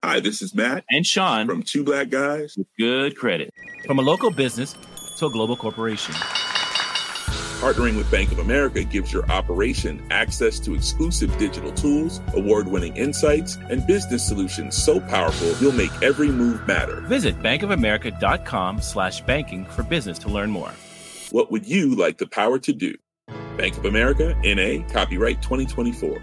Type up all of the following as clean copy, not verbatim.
Hi, this is Matt and Sean from Two Black Guys with Good Credit. From a local business to a global corporation, partnering with Bank of America gives your operation access to exclusive digital tools, award-winning insights, and business solutions so powerful you'll make every move matter. Visit bankofamerica.com/banking for business to learn more. What would you like the power to do? Bank of America, N.A., copyright 2024.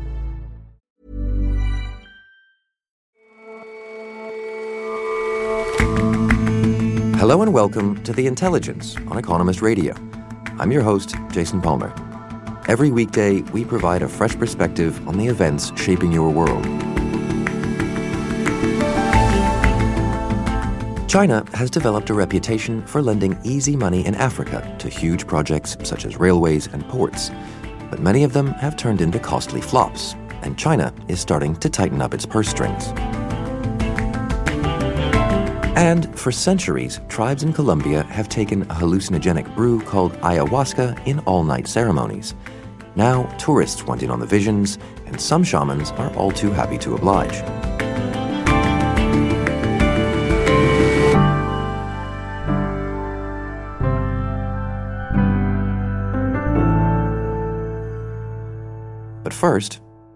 Hello and welcome to The Intelligence on Economist Radio. I'm your host, Jason Palmer. Every weekday, we provide a fresh perspective on the events shaping your world. China has developed a reputation for lending easy money in Africa to huge projects such as railways and ports. But many of them have turned into costly flops, and China is starting to tighten up its purse strings. And for centuries, tribes in Colombia have taken a hallucinogenic brew called ayahuasca in all-night ceremonies. Now, tourists want in on the visions, and some shamans are all too happy to oblige. But first,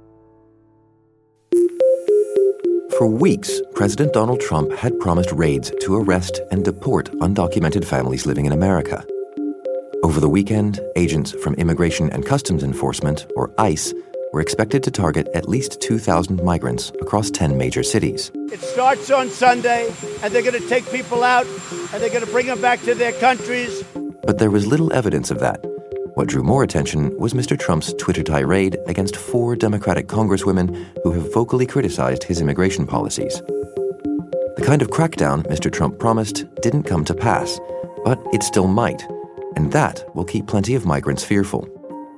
for weeks, President Donald Trump had promised raids to arrest and deport undocumented families living in America. Over the weekend, agents from Immigration and Customs Enforcement, or ICE, were expected to target at least 2,000 migrants across 10 major cities. It starts on Sunday, and they're going to take people out, and they're going to bring them back to their countries. But there was little evidence of that. What drew more attention was Mr. Trump's Twitter tirade against 4 Democratic congresswomen who have vocally criticized his immigration policies. The kind of crackdown Mr. Trump promised didn't come to pass, but it still might, and that will keep plenty of migrants fearful.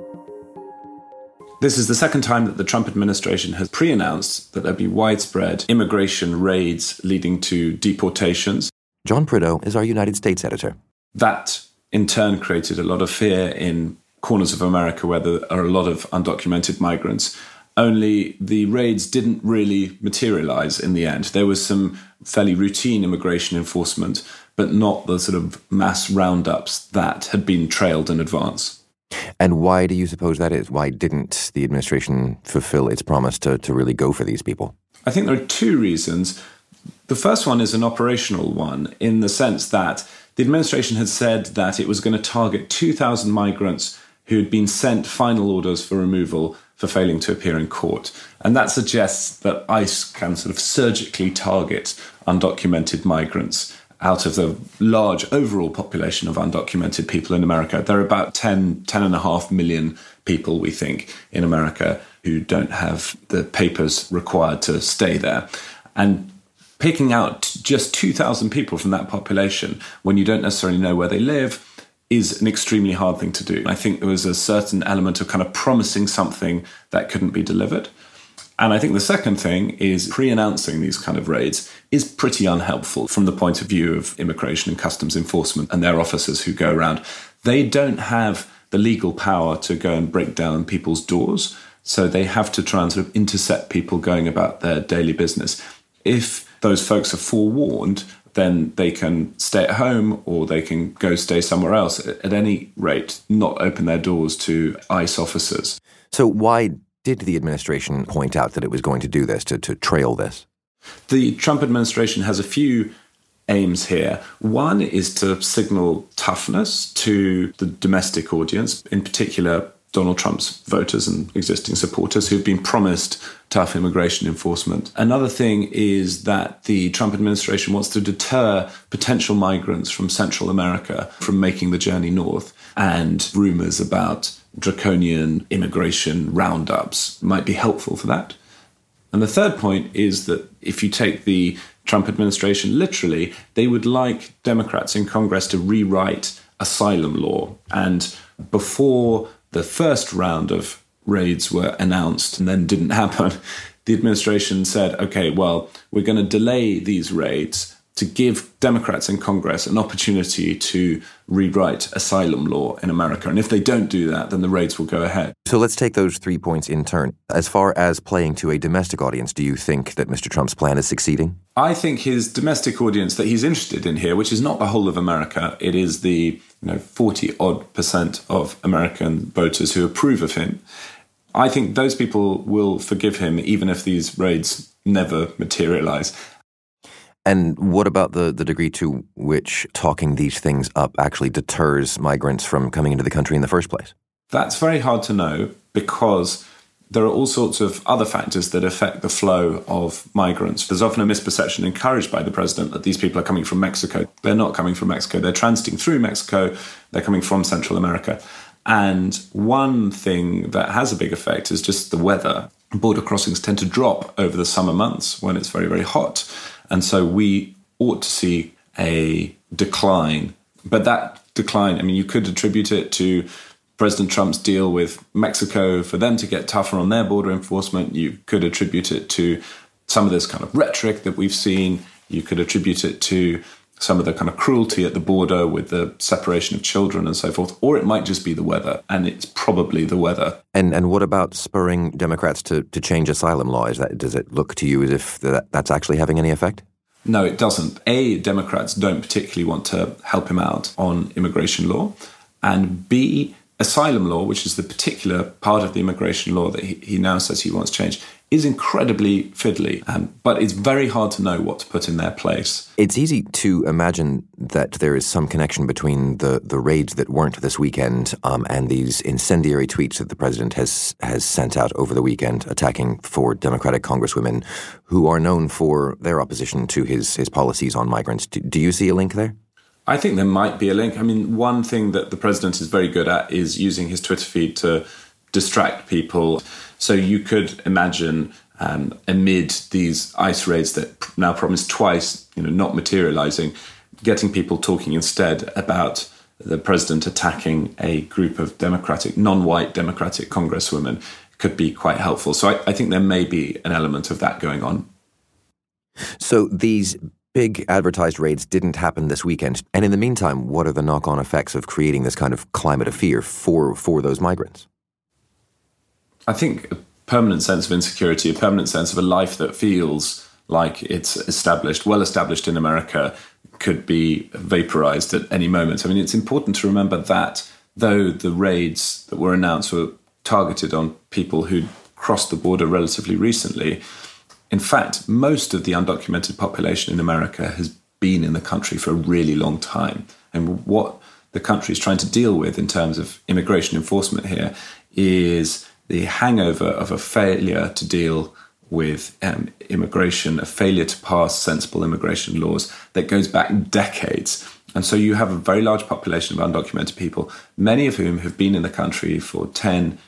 This is the second time that the Trump administration has pre-announced that there'll be widespread immigration raids leading to deportations. John Prideaux is our United States editor. That in turn created a lot of fear in corners of America where there are a lot of undocumented migrants. Only the raids didn't really materialize in the end. There was some fairly routine immigration enforcement, but not the sort of mass roundups that had been trailed in advance. And why do you suppose that is? Why didn't the administration fulfill its promise to really go for these people? I think there are 2 reasons. The first one is an operational one, in the sense that the administration had said that it was going to target 2,000 migrants who had been sent final orders for removal for failing to appear in court. And that suggests that ICE can sort of surgically target undocumented migrants out of the large overall population of undocumented people in America. There are about 10.5 million people, we think, in America who don't have the papers required to stay there. And picking out just 2,000 people from that population when you don't necessarily know where they live is an extremely hard thing to do. I think there was a certain element of kind of promising something that couldn't be delivered. And I think the second thing is pre-announcing these kind of raids is pretty unhelpful from the point of view of Immigration and Customs Enforcement and their officers who go around. They don't have the legal power to go and break down people's doors, so they have to try and sort of intercept people going about their daily business. If those folks are forewarned, then they can stay at home or they can go stay somewhere else. At any rate, not open their doors to ICE officers. So why did the administration point out that it was going to do this, to trail this? The Trump administration has a few aims here. One is to signal toughness to the domestic audience, in particular Donald Trump's voters and existing supporters who've been promised tough immigration enforcement. Another thing is that the Trump administration wants to deter potential migrants from Central America from making the journey north, and rumors about draconian immigration roundups might be helpful for that. And the third point is that if you take the Trump administration literally, they would like Democrats in Congress to rewrite asylum law. And before the first round of raids were announced and then didn't happen, the administration said, okay, well, we're going to delay these raids to give Democrats in Congress an opportunity to rewrite asylum law in America. And if they don't do that, then the raids will go ahead. So let's take those 3 points in turn. As far as playing to a domestic audience, do you think that Mr. Trump's plan is succeeding? I think his domestic audience that he's interested in here, which is not the whole of America, it is the 40-odd% of American voters who approve of him. I think those people will forgive him even if these raids never materialize. And what about the degree to which talking these things up actually deters migrants from coming into the country in the first place? That's very hard to know because there are all sorts of other factors that affect the flow of migrants. There's often a misperception encouraged by the president that these people are coming from Mexico. They're not coming from Mexico. They're transiting through Mexico. They're coming from Central America. And one thing that has a big effect is just the weather. Border crossings tend to drop over the summer months when it's very, very hot. And so we ought to see a decline. But that decline, I mean, you could attribute it to President Trump's deal with Mexico for them to get tougher on their border enforcement. You could attribute it to some of this kind of rhetoric that we've seen. You could attribute it to some of the kind of cruelty at the border with the separation of children and so forth. Or it might just be the weather, and it's probably the weather. And what about spurring Democrats to change asylum law? Does it look to you as if that's actually having any effect? No, it doesn't. A, Democrats don't particularly want to help him out on immigration law. And B, asylum law, which is the particular part of the immigration law that he now says he wants changed, is incredibly fiddly, but it's very hard to know what to put in their place. It's easy to imagine that there is some connection between the raids that weren't this weekend and these incendiary tweets that the president has sent out over the weekend attacking 4 Democratic congresswomen who are known for their opposition to his policies on migrants. Do you see a link there? I think there might be a link. I mean, one thing that the president is very good at is using his Twitter feed to distract people. So you could imagine amid these ICE raids that now promised twice, not materializing, getting people talking instead about the president attacking a group of non-white Democratic congresswomen could be quite helpful. So I think there may be an element of that going on. So these big advertised raids didn't happen this weekend. And in the meantime, what are the knock-on effects of creating this kind of climate of fear for those migrants? I think a permanent sense of insecurity, a permanent sense of a life that feels like it's well established in America, could be vaporized at any moment. I mean, it's important to remember that though the raids that were announced were targeted on people who'd crossed the border relatively recently, in fact, most of the undocumented population in America has been in the country for a really long time. And what the country is trying to deal with in terms of immigration enforcement here is the hangover of a failure to deal with immigration, a failure to pass sensible immigration laws that goes back decades. And so you have a very large population of undocumented people, many of whom have been in the country for 10,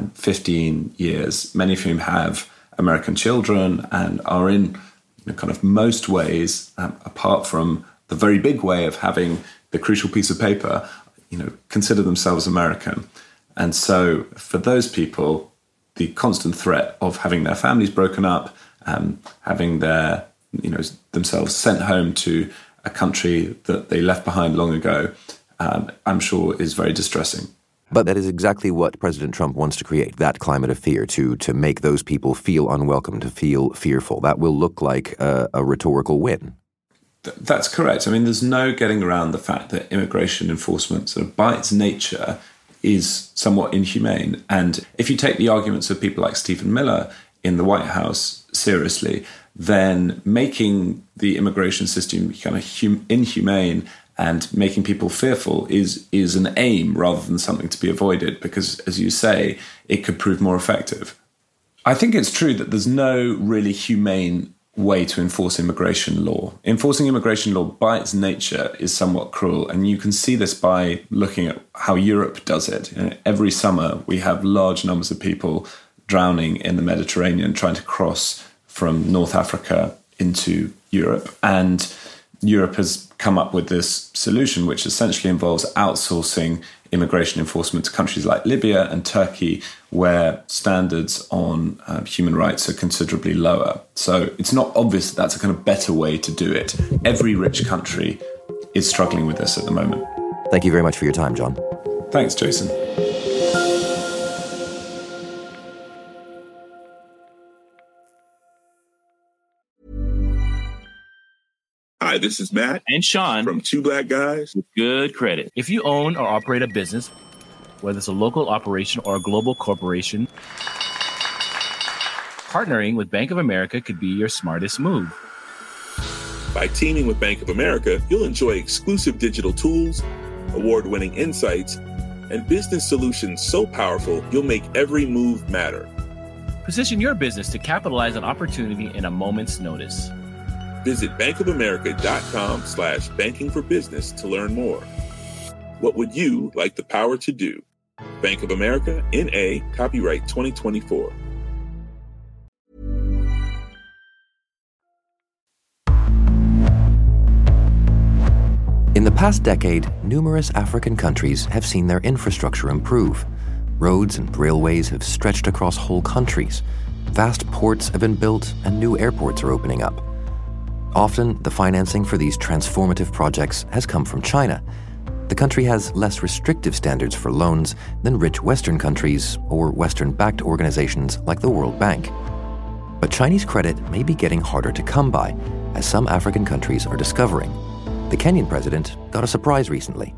15 years, many of whom have American children and are in kind of most ways, apart from the very big way of having the crucial piece of paper, consider themselves American. And so for those people, the constant threat of having their families broken up, having their, themselves sent home to a country that they left behind long ago, I'm sure is very distressing. But that is exactly what President Trump wants to create, that climate of fear, to make those people feel unwelcome, to feel fearful. That will look like a rhetorical win. That's correct. I mean, there's no getting around the fact that immigration enforcement, sort of by its nature, is somewhat inhumane. And if you take the arguments of people like Stephen Miller in the White House seriously, then making the immigration system kind of inhumane and making people fearful is an aim rather than something to be avoided because, as you say, it could prove more effective. I think it's true that there's no really humane way to enforce immigration law. Enforcing immigration law by its nature is somewhat cruel, and you can see this by looking at how Europe does it. Every summer we have large numbers of people drowning in the Mediterranean trying to cross from North Africa into Europe, and Europe has come up with this solution, which essentially involves outsourcing immigration enforcement to countries like Libya and Turkey, where standards on human rights are considerably lower. So it's not obvious that that's a kind of better way to do it. Every rich country is struggling with this at the moment. Thank you very much for your time, John. Thanks, Jason. Hi, this is Matt And Sean from Two Black Guys with Good Credit. If you own or operate a business, whether it's a local operation or a global corporation, partnering with Bank of America could be your smartest move. By teaming with Bank of America, you'll enjoy exclusive digital tools, award-winning insights, and business solutions so powerful you'll make every move matter. Position your business to capitalize on opportunity in a moment's notice. Visit bankofamerica.com/banking for business to learn more. What would you like the power to do? Bank of America, N.A., copyright 2024. In the past decade, numerous African countries have seen their infrastructure improve. Roads and railways have stretched across whole countries. Vast ports have been built and new airports are opening up. Often, the financing for these transformative projects has come from China. The country has less restrictive standards for loans than rich Western countries or Western-backed organizations like the World Bank. But Chinese credit may be getting harder to come by, as some African countries are discovering. The Kenyan president got a surprise recently.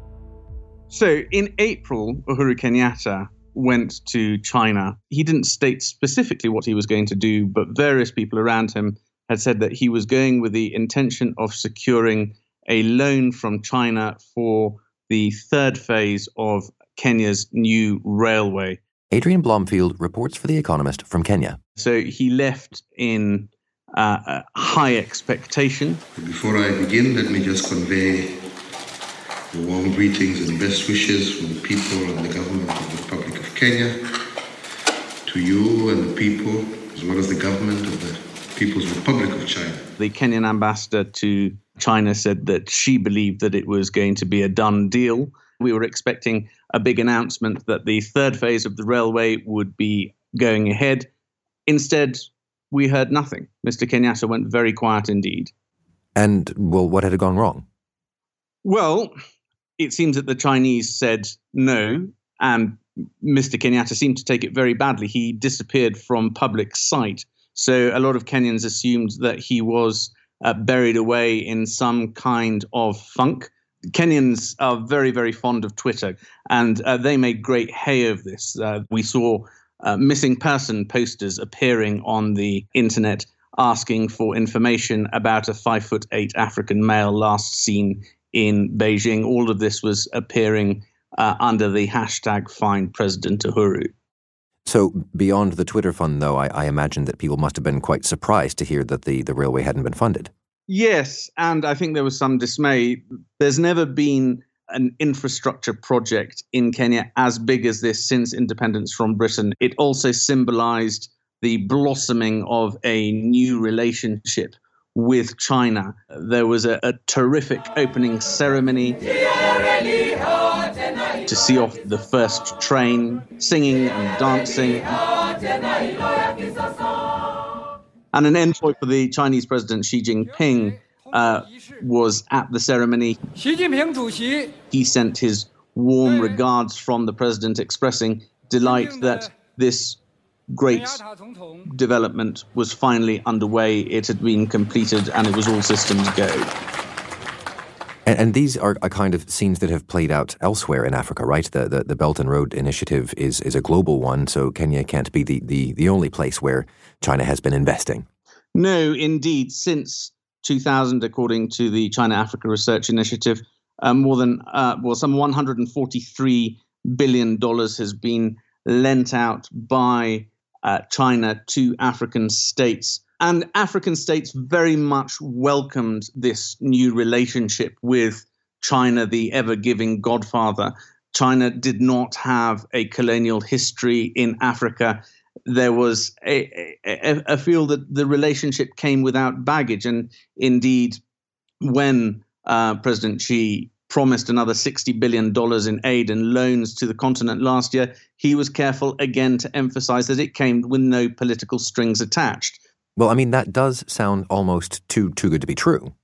So in April, Uhuru Kenyatta went to China. He didn't state specifically what he was going to do, but various people around him had said that he was going with the intention of securing a loan from China for the third phase of Kenya's new railway. Adrian Blomfield reports for The Economist from Kenya. So he left in high expectation. Before I begin, let me just convey the warm greetings and best wishes from the people and the government of the Republic of Kenya to you and the people, as well as the government of the People's Republic of China. The Kenyan ambassador to China said that she believed that it was going to be a done deal. We were expecting a big announcement that the third phase of the railway would be going ahead. Instead, we heard nothing. Mr. Kenyatta went very quiet indeed. And, well, what had gone wrong? Well, it seems that the Chinese said no, and Mr. Kenyatta seemed to take it very badly. He disappeared from public sight. So a lot of Kenyans assumed that he was buried away in some kind of funk. Kenyans are very, very fond of Twitter, and they made great hay of this. We saw missing person posters appearing on the internet asking for information about a 5'8" African male last seen in Beijing. All of this was appearing under the hashtag Find President Uhuru. So beyond the Twitter fund, though, I imagine that people must have been quite surprised to hear that the railway hadn't been funded. Yes, and I think there was some dismay. There's never been an infrastructure project in Kenya as big as this since independence from Britain. It also symbolized the blossoming of a new relationship with China. There was a terrific opening ceremony to see off the first train, singing and dancing. And an envoy for the Chinese President Xi Jinping was at the ceremony. He sent his warm regards from the president, expressing delight that this great development was finally underway. It had been completed and it was all systems go. And these are a kind of scenes that have played out elsewhere in Africa, right? The Belt and Road Initiative is a global one, so Kenya can't be the only place where China has been investing. No, indeed. Since 2000, according to the China-Africa Research Initiative, some $143 billion has been lent out by China to African states. And African states very much welcomed this new relationship with China, the ever-giving godfather. China did not have a colonial history in Africa. There was a feel that the relationship came without baggage. And indeed, when President Xi promised another $60 billion in aid and loans to the continent last year, he was careful again to emphasize that it came with no political strings attached. Well, I mean, that does sound almost too good to be true.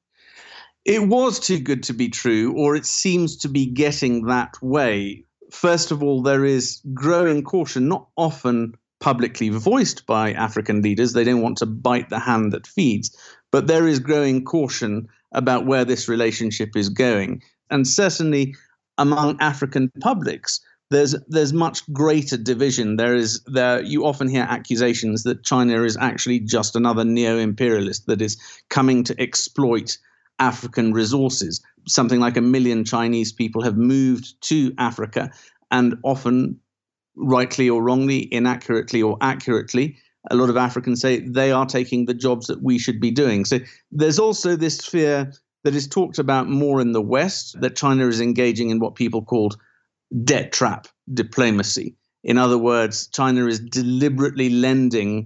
It was too good to be true, or it seems to be getting that way. First of all, there is growing caution, not often publicly voiced by African leaders. They don't want to bite the hand that feeds, but there is growing caution about where this relationship is going. And certainly among African publics, there's much greater division. You often hear accusations that China is actually just another neo-imperialist that is coming to exploit African resources. Something like 1 million Chinese people have moved to Africa, and often, rightly or wrongly, inaccurately or accurately, a lot of Africans say they are taking the jobs that we should be doing. So there's also this fear that is talked about more in the West, that China is engaging in what people called debt trap diplomacy. In other words, China is deliberately lending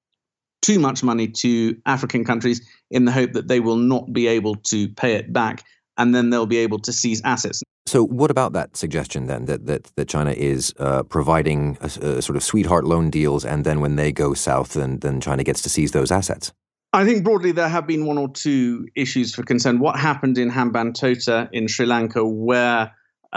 too much money to African countries in the hope that they will not be able to pay it back, and then they'll be able to seize assets. So what about that suggestion then, that China is providing a sort of sweetheart loan deals, and then when they go south, then China gets to seize those assets? I think broadly there have been one or two issues for concern. What happened in Hambantota in Sri Lanka, where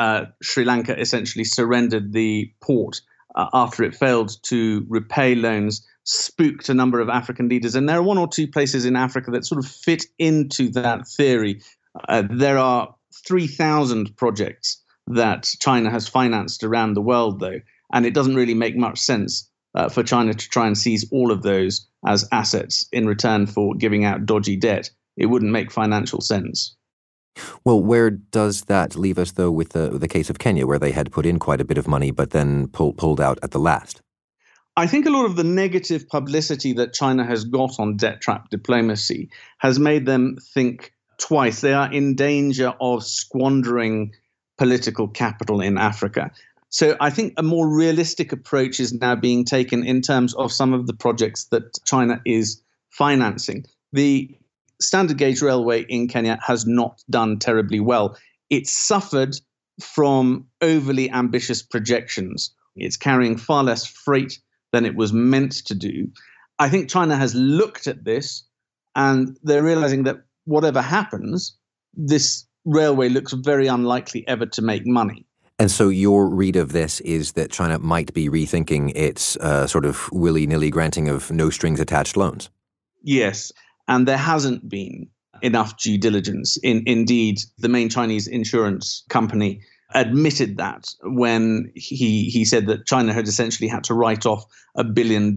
Sri Lanka essentially surrendered the port after it failed to repay loans, spooked a number of African leaders. And there are one or two places in Africa that sort of fit into that theory. There are 3,000 projects that China has financed around the world, though, and it doesn't really make much sense for China to try and seize all of those as assets in return for giving out dodgy debt. It wouldn't make financial sense. Well, where does that leave us, though, with the case of Kenya, where they had put in quite a bit of money but then pulled out at the last? I think a lot of the negative publicity that China has got on debt trap diplomacy has made them think twice. They are in danger of squandering political capital in Africa. So I think a more realistic approach is now being taken in terms of some of the projects that China is financing. The standard gauge railway in Kenya has not done terribly well. It suffered from overly ambitious projections. It's carrying far less freight than it was meant to do. I think China has looked at this and they're realizing that whatever happens, this railway looks very unlikely ever to make money. And so your read of this is that China might be rethinking its sort of willy-nilly granting of no-strings-attached loans? Yes, and there hasn't been enough due diligence. Indeed, the main Chinese insurance company admitted that when he said that China had essentially had to write off $1 billion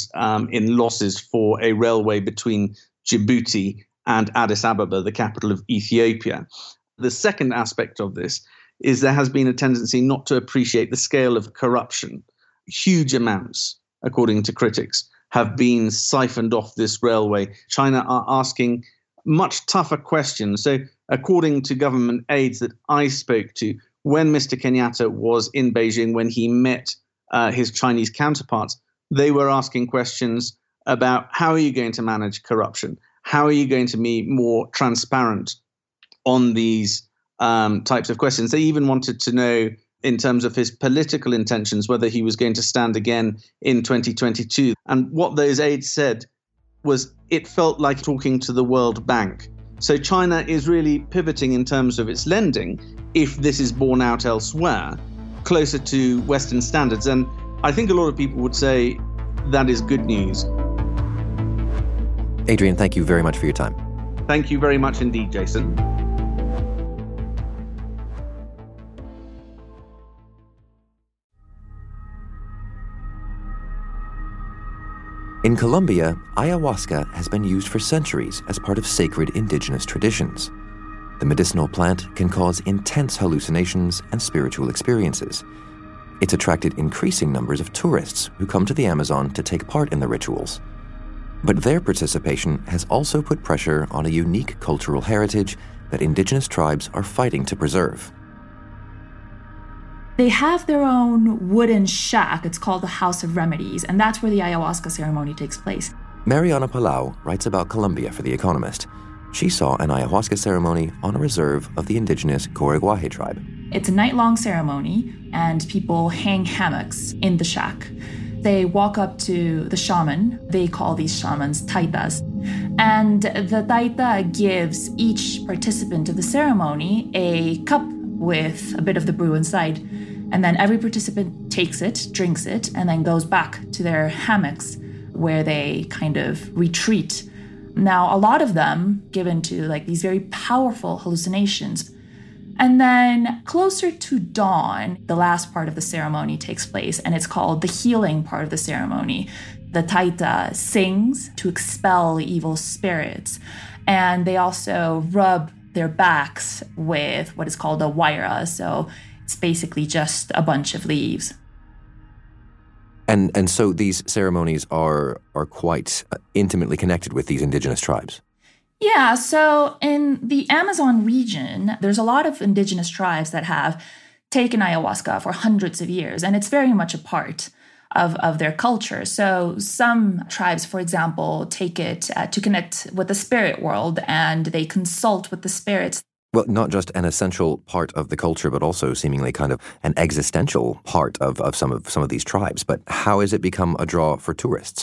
in losses for a railway between Djibouti and Addis Ababa, the capital of Ethiopia. The second aspect of this is there has been a tendency not to appreciate the scale of corruption. Huge amounts, according to critics, have been siphoned off this railway. China are asking much tougher questions. So according to government aides that I spoke to, when Mr. Kenyatta was in Beijing, when he met his Chinese counterparts, they were asking questions about how are you going to manage corruption? How are you going to be more transparent on these types of questions? They even wanted to know, in terms of his political intentions, whether he was going to stand again in 2022. And what those aides said was it felt like talking to the World Bank. So China is really pivoting in terms of its lending, if this is borne out elsewhere, closer to Western standards. And I think a lot of people would say that is good news. Adrian, thank you very much for your time. Thank you very much indeed, Jason. In Colombia, ayahuasca has been used for centuries as part of sacred indigenous traditions. The medicinal plant can cause intense hallucinations and spiritual experiences. It's attracted increasing numbers of tourists who come to the Amazon to take part in the rituals. But their participation has also put pressure on a unique cultural heritage that indigenous tribes are fighting to preserve. They have their own wooden shack. It's called the House of Remedies, and that's where the ayahuasca ceremony takes place. Mariana Palau writes about Colombia for The Economist. She saw an ayahuasca ceremony on a reserve of the indigenous Coreguaje tribe. It's a night-long ceremony, and people hang hammocks in the shack. They walk up to the shaman. They call these shamans taitas. And the taita gives each participant of the ceremony a cup with a bit of the brew inside. And then every participant takes it, drinks it, and then goes back to their hammocks where they kind of retreat. Now, a lot of them give into like these very powerful hallucinations. And then closer to dawn, the last part of the ceremony takes place, and it's called the healing part of the ceremony. The taita sings to expel evil spirits, and they also rub their backs with what is called a huayra. So it's basically just a bunch of leaves. And so these ceremonies are quite intimately connected with these indigenous tribes. Yeah, so in the Amazon region, there's a lot of indigenous tribes that have taken ayahuasca for hundreds of years, and it's very much a part of their culture. So some tribes, for example, take it to connect with the spirit world, and they consult with the spirits. Well, not just an essential part of the culture, but also seemingly kind of an existential part of some of these tribes. But how has it become a draw for tourists?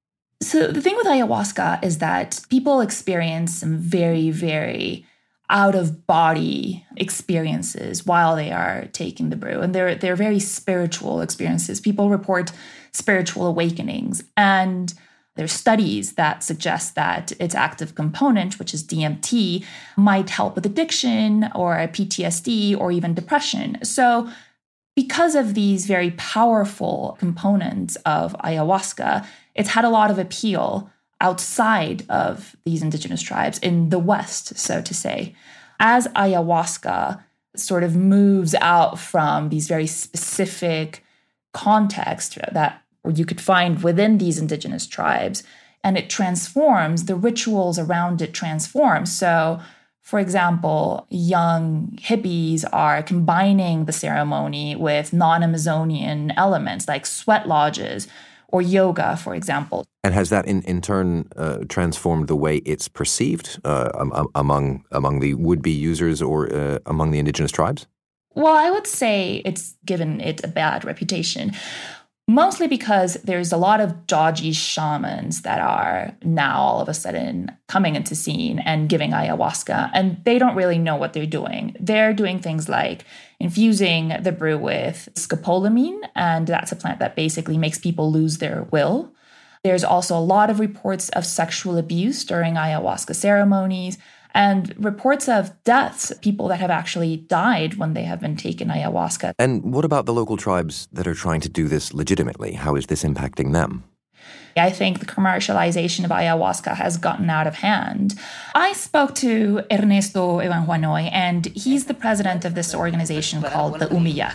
So the thing with ayahuasca is that people experience some very, very out-of-body experiences while they are taking the brew. And they're very spiritual experiences. People report spiritual awakenings. And there's studies that suggest that its active component, which is DMT, might help with addiction or PTSD or even depression. So because of these very powerful components of ayahuasca, it's had a lot of appeal outside of these indigenous tribes in the West, so to say. As ayahuasca sort of moves out from these very specific contexts that you could find within these indigenous tribes, and it transforms, the rituals around it transform. So, for example, young hippies are combining the ceremony with non-Amazonian elements like sweat lodges or yoga, for example. And has that in turn transformed the way it's perceived among the would-be users or among the indigenous tribes? Well, I would say it's given it a bad reputation. Mostly because there's a lot of dodgy shamans that are now all of a sudden coming into scene and giving ayahuasca, and they don't really know what they're doing. They're doing things like infusing the brew with scopolamine, and that's a plant that basically makes people lose their will. There's also a lot of reports of sexual abuse during ayahuasca ceremonies, and reports of deaths, people that have actually died when they have been taken ayahuasca. And what about the local tribes that are trying to do this legitimately? How is this impacting them? I think the commercialization of ayahuasca has gotten out of hand. I spoke to Ernesto Evanjuanoy, and he's the president of this organization called the Umiyak.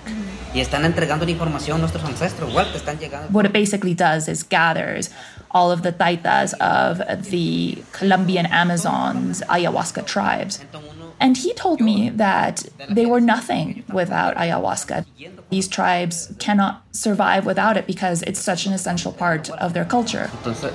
What it basically does is gathers all of the taitas of the Colombian Amazons ayahuasca tribes. And he told me that they were nothing without ayahuasca. These tribes cannot survive without it because it's such an essential part of their culture. The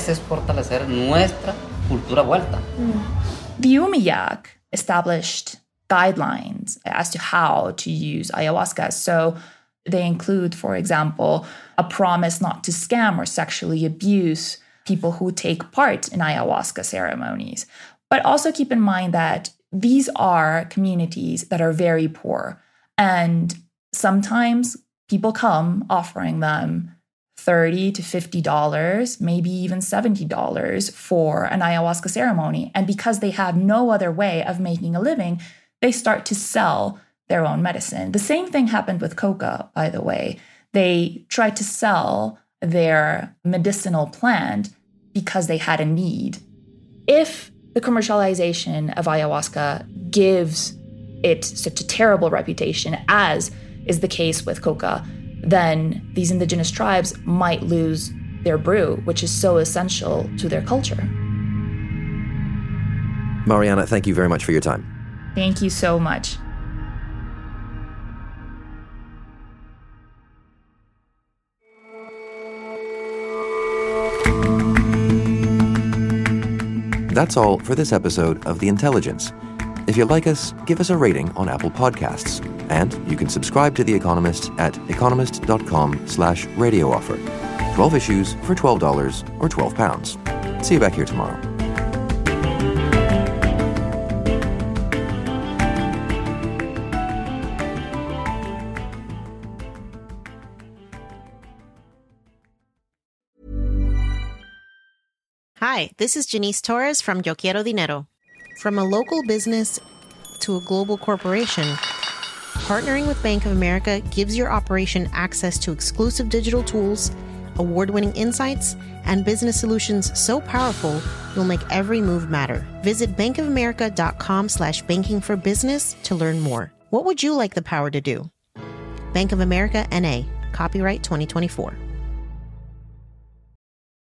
Umiyak established guidelines as to how to use ayahuasca. So they include, for example, a promise not to scam or sexually abuse people who take part in ayahuasca ceremonies. But also keep in mind that these are communities that are very poor. And sometimes people come offering them $30 to $50, maybe even $70 for an ayahuasca ceremony. And because they have no other way of making a living, they start to sell their own medicine. The same thing happened with coca, by the way. They tried to sell their medicinal plant because they had a need. If the commercialization of ayahuasca gives it such a terrible reputation, as is the case with coca, then these indigenous tribes might lose their brew, which is so essential to their culture. Mariana, thank you very much for your time. Thank you so much. That's all for this episode of The Intelligence. If you like us, give us a rating on Apple Podcasts. And you can subscribe to The Economist at economist.com/radio offer. 12 issues for $12 or £12. See you back here tomorrow. Hi, this is Janice Torres from Yo Quiero Dinero. From a local business to a global corporation, partnering with Bank of America gives your operation access to exclusive digital tools, award-winning insights, and business solutions so powerful you'll make every move matter. Visit bankofamerica.com/banking for business to learn more. What would you like the power to do? Bank of America, N.A., copyright 2024.